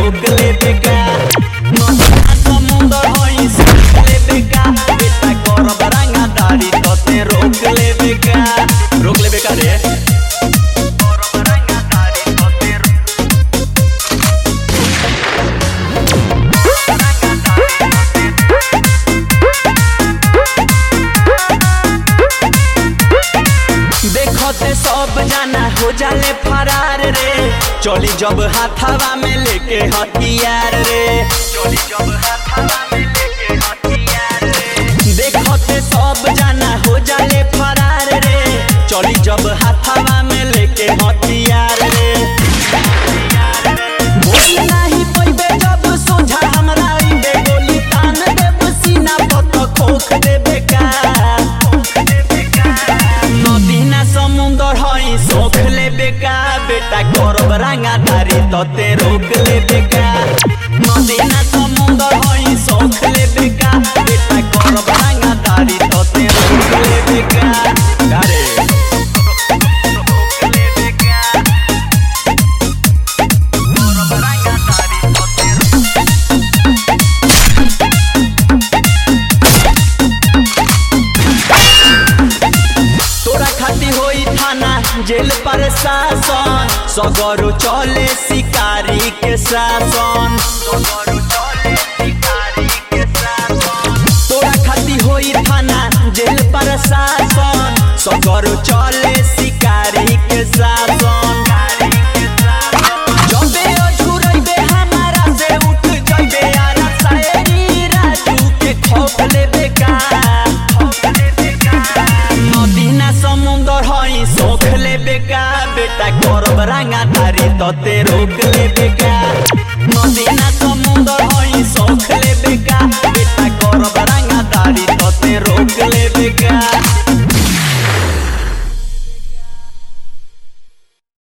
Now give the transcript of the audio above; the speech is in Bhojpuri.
रोक ले बेका नदिया समुंदर होई सोख ले बेका बेटा करब रंगदारी तोते रोक ले बेका रे देखते सब जाना हो जाले फरार रे चली जब हाथवा में लेके हथियार रे चली जब हाथवा में लेके हथियार रे देखते सब जाना हो जाले फरार रे चली जब हाथवा में लेके हथियार रे बोल नहीं पैबे जब सोझा हमरा इबे गोली तान देब सीना पत खोख देबे का समुंदर हई सोख ले बेका बेटा करब रंगदारी तोते रोक ले बेका नदिया समुंदर हई सोख ले बेका बेटा करब रंगदारी तोते रोक ले बेका अरे जेल पर शासन सगरो चले शिकारी के शासन तोरा खाती होई थाना जेल पर शासन सगरो चले